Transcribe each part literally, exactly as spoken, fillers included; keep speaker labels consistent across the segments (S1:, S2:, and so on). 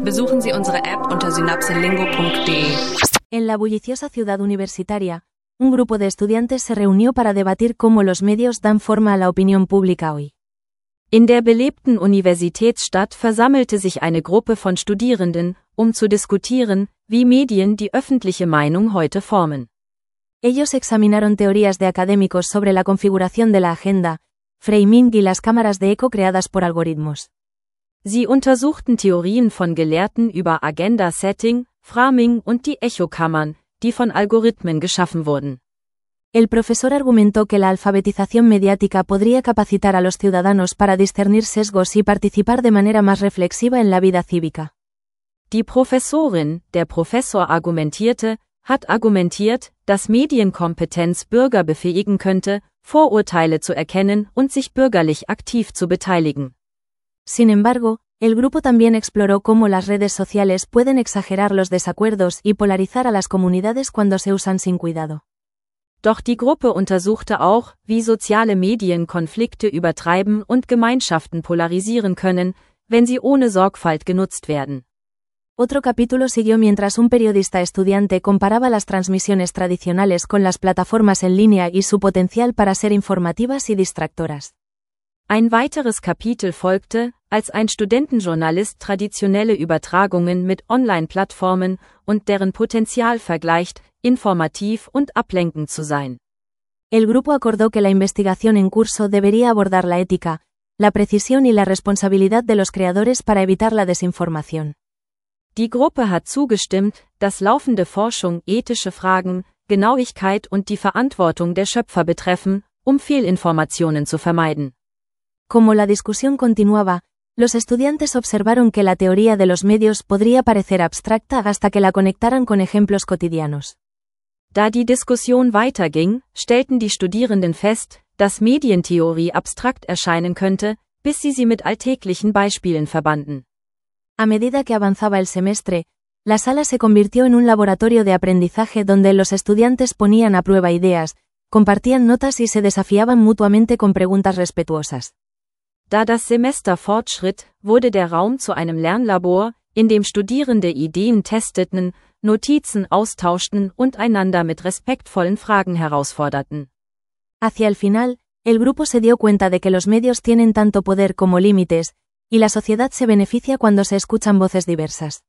S1: Besuchen Sie unsere App unter synapselingo punto de.
S2: En la bulliciosa ciudad universitaria, un grupo de estudiantes se reunió para debatir cómo los medios dan forma a la opinión pública hoy.
S3: In der belebten Universitätsstadt versammelte sich eine Gruppe von Studierenden, um zu diskutieren, wie Medien die öffentliche Meinung heute formen.
S2: Ellos examinaron teorías de académicos sobre la configuración de la agenda, framing y las cámaras de eco creadas por algoritmos.
S3: Sie untersuchten Theorien von Gelehrten über Agenda-Setting, Framing und die Echokammern, die von Algorithmen geschaffen wurden.
S2: El profesor argumentó que la alfabetización mediática podría capacitar a los ciudadanos para discernir sesgos y participar de manera más reflexiva en la vida cívica.
S3: Die Professorin, der Professor argumentierte, hat argumentiert, dass Medienkompetenz Bürger befähigen könnte, Vorurteile zu erkennen und sich bürgerlich aktiv zu beteiligen.
S2: Sin embargo, el grupo también exploró cómo las redes sociales pueden exagerar los desacuerdos y polarizar a las comunidades cuando se usan sin cuidado.
S3: Doch die Gruppe untersuchte auch, wie soziale Medien Konflikte übertreiben und Gemeinschaften polarisieren können, wenn sie ohne Sorgfalt genutzt werden.
S2: Otro capítulo siguió mientras un periodista estudiante comparaba las transmisiones tradicionales con las plataformas en línea y su potencial para ser informativas y distractoras.
S3: Ein weiteres Kapitel folgte, als ein Studentenjournalist traditionelle Übertragungen mit Online-Plattformen und deren Potenzial vergleicht, informativ und ablenkend zu sein.
S2: El grupo acordó que la investigación en curso debería abordar la ética, la precisión y la responsabilidad de los creadores para evitar la desinformación.
S3: Die Gruppe hat zugestimmt, dass laufende Forschung ethische Fragen, Genauigkeit und die Verantwortung der Schöpfer betreffen, um Fehlinformationen zu vermeiden.
S2: Como la discusión continuaba, los estudiantes observaron que la teoría de los medios podría parecer abstracta hasta que la conectaran con ejemplos cotidianos.
S3: Da die Diskussion weiterging, stellten die Studierenden fest, dass Medientheorie abstrakt erscheinen könnte, bis sie sie mit alltäglichen Beispielen verbanden.
S2: A medida que avanzaba el semestre, la sala se convirtió en un laboratorio de aprendizaje donde los estudiantes ponían a prueba ideas, compartían notas y se desafiaban mutuamente con preguntas respetuosas.
S3: Da das Semester fortschritt, wurde der Raum zu einem Lernlabor, in dem Studierende Ideen testeten, Notizen austauschten und einander mit respektvollen Fragen herausforderten.
S2: Hacia el final, el grupo se dio cuenta de que los medios tienen tanto poder como límites, y la sociedad se beneficia cuando se escuchan voces diversas.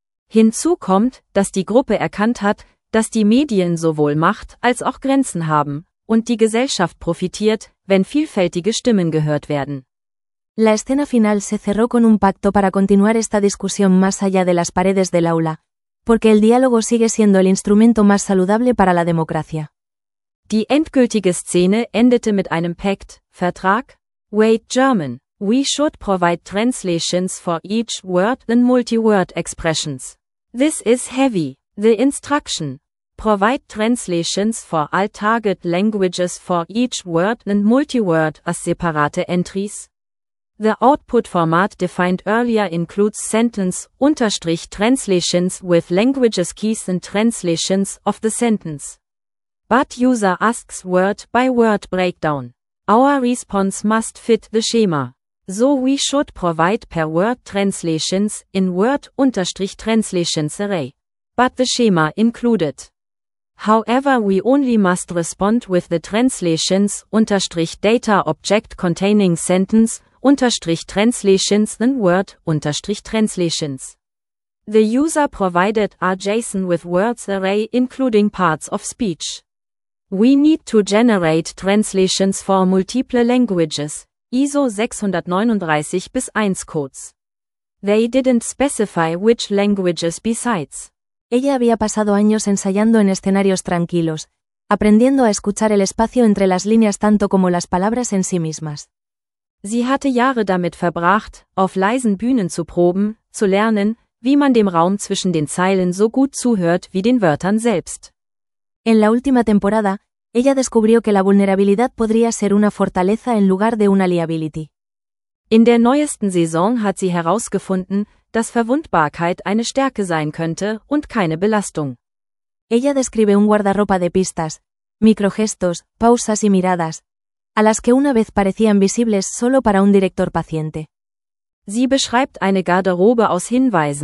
S3: Hinzu kommt, dass die Gruppe erkannt hat, dass die Medien sowohl Macht als auch Grenzen haben, und die Gesellschaft profitiert, wenn vielfältige Stimmen gehört werden.
S2: La escena final se cerró con un pacto para continuar esta discusión más allá de las paredes del aula, porque el diálogo sigue siendo el instrumento más saludable para la democracia.
S3: Die endgültige Szene endete mit einem Pakt, Vertrag. Wait German, we should provide translations for each word and multi-word expressions. This is heavy, the instruction. Provide translations for all target languages for each word and multi-word as separate entries. The output format defined earlier includes sentence unterstrich translations with languages keys and translations of the sentence. But user asks word by word breakdown. Our response must fit the schema. So we should provide per word translations in word unterstrich translations array. But the schema included. However, we only must respond with the translations unterstrich data object containing sentence unterstrich translations then word unterstrich translations. The user provided a JSON with words array including parts of speech. We need to generate translations for multiple languages, I S O sechs neun drei bis eins codes. They didn't specify which languages besides.
S2: Ella había pasado años ensayando en escenarios tranquilos, aprendiendo a escuchar el espacio entre las líneas tanto como las palabras en sí mismas.
S3: Sie hatte Jahre damit verbracht, auf leisen Bühnen zu proben, zu lernen, wie man dem Raum zwischen den Zeilen so gut zuhört wie den Wörtern selbst.
S2: En la última temporada, ella descubrió que la vulnerabilidad podría ser una fortaleza en lugar de una liability.
S3: In der neuesten Saison hat sie herausgefunden, dass Verwundbarkeit eine Stärke sein könnte und keine Belastung.
S2: Ella describe un guardarropa de pistas, microgestos, pausas y miradas, a las que una vez parecían visibles solo para un director paciente.
S3: Sie beschreibt eine Garderobe aus Hinweisen,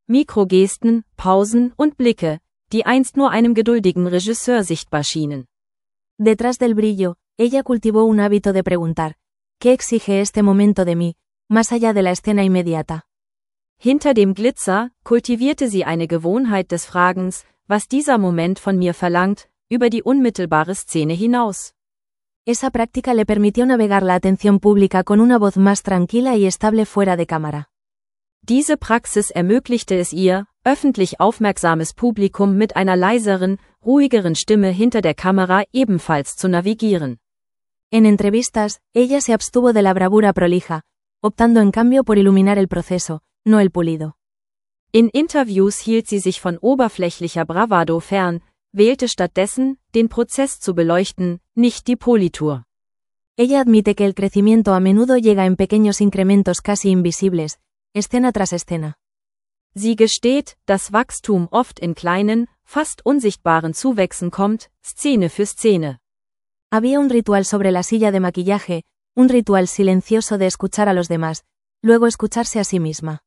S3: Mikrogesten, Pausen und Blicke, die einst nur einem geduldigen Regisseur sichtbar schienen.
S2: Detrás del brillo, ella cultivó un hábito de preguntar, ¿qué exige este momento de mí, más allá de la escena inmediata?
S3: Hinter dem Glitzer kultivierte sie eine Gewohnheit des Fragens, was dieser Moment von mir verlangt, über die unmittelbare Szene hinaus.
S2: Esa práctica le permitió navegar la atención pública con una voz más tranquila y estable fuera de cámara.
S3: Diese Praxis ermöglichte es ihr, öffentlich aufmerksames Publikum mit einer leiseren, ruhigeren Stimme hinter der Kamera ebenfalls zu navigieren.
S2: En entrevistas, ella se abstuvo de la bravura prolija, optando en cambio por iluminar el proceso, no el pulido.
S3: In Interviews hielt sie sich von oberflächlicher Bravado fern, wählte stattdessen, den Prozess zu beleuchten, nicht die Politur.
S2: Ella admite que el crecimiento a menudo llega en pequeños incrementos casi invisibles, escena tras escena.
S3: Sie gesteht, dass Wachstum oft in kleinen, fast unsichtbaren Zuwächsen kommt, Szene für Szene.
S2: Había un ritual sobre la silla de maquillaje, un ritual silencioso de escuchar a los demás, luego escucharse a sí misma.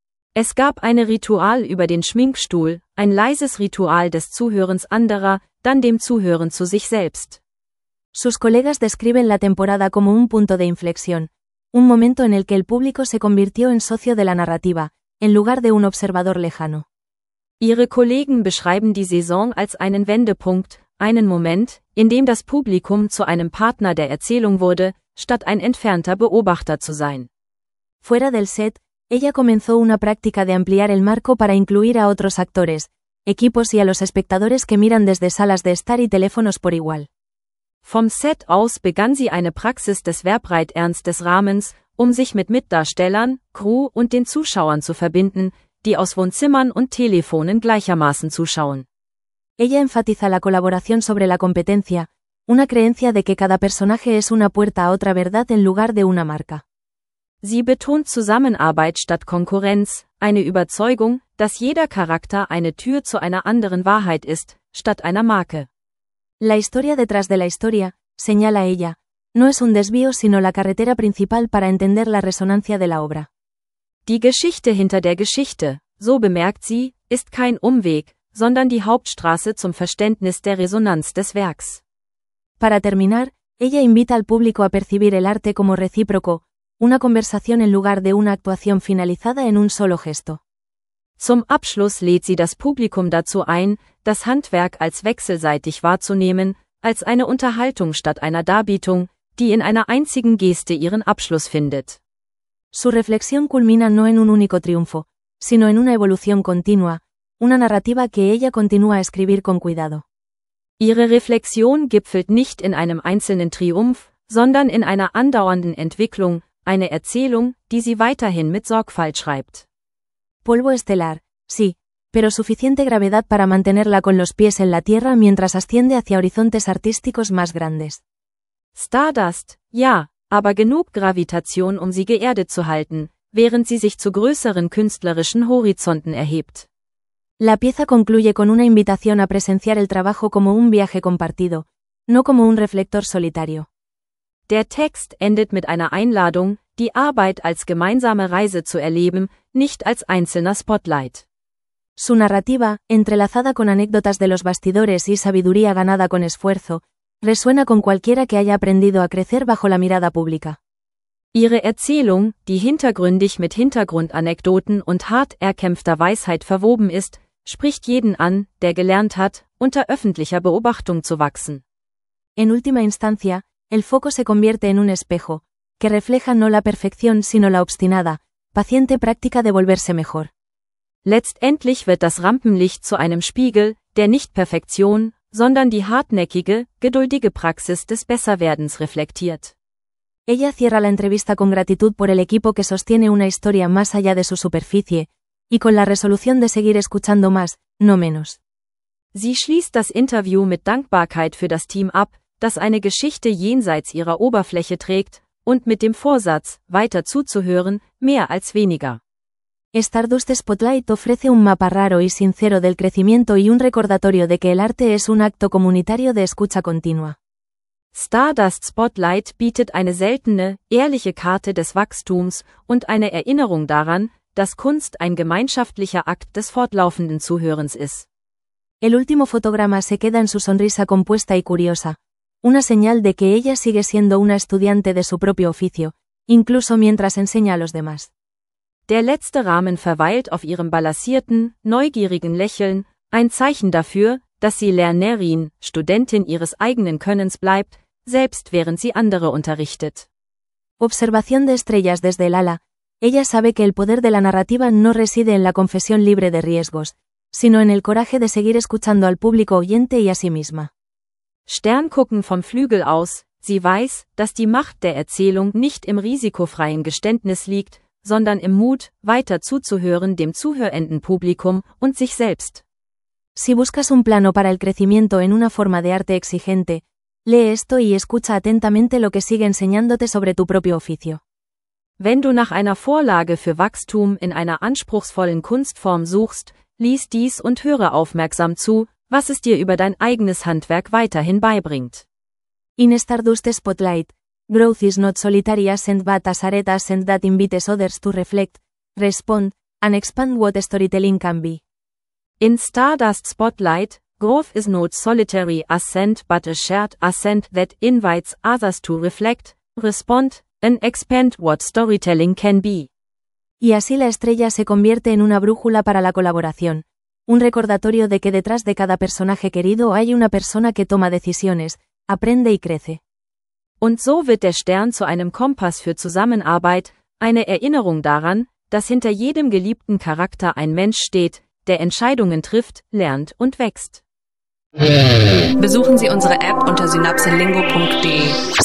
S3: Es gab eine Ritual über den Schminkstuhl, ein leises Ritual des Zuhörens anderer, dann dem Zuhören zu sich selbst.
S2: Sus colegas describen la temporada como un punto de inflexión, un momento en el que el público se convirtió en socio de la narrativa, en lugar de un observador lejano.
S3: Ihre Kollegen beschreiben die Saison als einen Wendepunkt, einen Moment, in dem das Publikum zu einem Partner der Erzählung wurde, statt ein entfernter Beobachter zu sein.
S2: Fuera del set, ella comenzó una práctica de ampliar el marco para incluir a otros actores, equipos y a los espectadores que miran desde salas de estar y teléfonos por igual.
S3: Vom Set aus begann sie eine Praxis des Verbreiterns des Rahmens, um sich mit Mitdarstellern, Crew und den Zuschauern zu verbinden, die aus Wohnzimmern und Telefonen gleichermaßen zuschauen.
S2: Ella enfatiza la colaboración sobre la competencia, una creencia de que cada personaje es una puerta a otra verdad en lugar de una marca.
S3: Sie betont Zusammenarbeit statt Konkurrenz, eine Überzeugung, dass jeder Charakter eine Tür zu einer anderen Wahrheit ist, statt einer Marke.
S2: La historia detrás de la historia, señala ella, no es un desvío sino la carretera principal para entender la resonancia de la obra.
S3: Die Geschichte hinter der Geschichte, so bemerkt sie, ist kein Umweg, sondern die Hauptstraße zum Verständnis der Resonanz des Werks.
S2: Para terminar, ella invita al público a percibir el arte como recíproco, una conversación en lugar de una actuación finalizada en un solo gesto.
S3: Zum Abschluss lädt sie das Publikum dazu ein, das Handwerk als wechselseitig wahrzunehmen, als eine Unterhaltung statt einer Darbietung, die in einer einzigen Geste ihren Abschluss findet.
S2: Su reflexión culmina no en un único triunfo, sino en una evolución continua, una narrativa que ella continúa a escribir con cuidado.
S3: Ihre Reflexion gipfelt nicht in einem einzelnen Triumph, sondern in einer andauernden Entwicklung, eine Erzählung, die sie weiterhin mit Sorgfalt schreibt.
S2: Polvo estelar, sí, pero suficiente gravedad para mantenerla con los pies en la tierra mientras asciende hacia horizontes artísticos más grandes.
S3: Stardust, ja, aber genug Gravitation, um sie geerdet zu halten, während sie sich zu größeren künstlerischen Horizonten erhebt.
S2: La pieza concluye con una invitación a presenciar el trabajo como un viaje compartido, no como un reflector solitario.
S3: Der Text endet mit einer Einladung, die Arbeit als gemeinsame Reise zu erleben, nicht als einzelner Spotlight.
S2: Su narrativa, entrelazada con anécdotas de los bastidores y sabiduría ganada con esfuerzo, resuena con cualquiera que haya aprendido a crecer bajo la mirada pública.
S3: Ihre Erzählung, die hintergründig mit Hintergrundanekdoten und hart erkämpfter Weisheit verwoben ist, spricht jeden an, der gelernt hat, unter öffentlicher Beobachtung zu wachsen.
S2: En última instancia, el foco se convierte en un espejo, que refleja no la perfección sino la obstinada, paciente práctica de volverse mejor.
S3: Letztendlich wird das Rampenlicht zu einem Spiegel, der nicht Perfektion, sondern die hartnäckige, geduldige Praxis des Besserwerdens reflektiert.
S2: Ella cierra la entrevista con gratitud por el equipo que sostiene una historia más allá de su superficie, y con la resolución de seguir escuchando más, no menos.
S3: Sie schließt das Interview mit Dankbarkeit für das Team ab, das eine Geschichte jenseits ihrer Oberfläche trägt, und mit dem Vorsatz, weiter zuzuhören, mehr als weniger.
S2: Stardust Spotlight ofrece un mapa raro y sincero del crecimiento y un recordatorio de que el arte es un acto comunitario de escucha continua.
S3: Stardust Spotlight bietet eine seltene, ehrliche Karte des Wachstums und eine Erinnerung daran, dass Kunst ein gemeinschaftlicher Akt des fortlaufenden Zuhörens ist.
S2: El último fotograma se queda en su sonrisa compuesta y curiosa, una señal de que ella sigue siendo una estudiante de su propio oficio, incluso mientras enseña a los demás.
S3: Der letzte Rahmen verweilt auf ihrem balancierten, neugierigen Lächeln, ein Zeichen dafür, dass sie Lernerin, Studentin ihres eigenen Könnens bleibt, selbst während sie andere unterrichtet.
S2: Observación de estrellas desde el ala. Ella sabe que el poder de la narrativa no reside en la confesión libre de riesgos, sino en el coraje de seguir escuchando al público oyente y a sí misma.
S3: Sterngucken vom Flügel aus, sie weiß, dass die Macht der Erzählung nicht im risikofreien Geständnis liegt, sondern im Mut, weiter zuzuhören dem zuhörenden Publikum und sich selbst.
S2: Si buscas un plano para el crecimiento en una forma de arte exigente, lee esto y escucha atentamente lo que sigue enseñándote sobre tu propio oficio.
S3: Wenn du nach einer Vorlage für Wachstum in einer anspruchsvollen Kunstform suchst, lies dies und höre aufmerksam zu, was es dir über dein eigenes Handwerk weiterhin beibringt.
S2: In Stardust Spotlight, growth is not solitary ascent but a shared ascent that invites others to reflect, respond, and expand what storytelling can be.
S3: In Stardust Spotlight, growth is not solitary ascent but a shared ascent that invites others to reflect, respond, and expand what storytelling can be.
S2: Y así la estrella se convierte en una brújula para la colaboración, un recordatorio de que detrás de cada personaje querido hay una persona que toma decisiones, aprende y crece.
S3: Und so wird der Stern zu einem Kompass für Zusammenarbeit, eine Erinnerung daran, dass hinter jedem geliebten Charakter ein Mensch steht, der Entscheidungen trifft, lernt und wächst.
S1: Besuchen Sie unsere App unter synapselingo punkt de.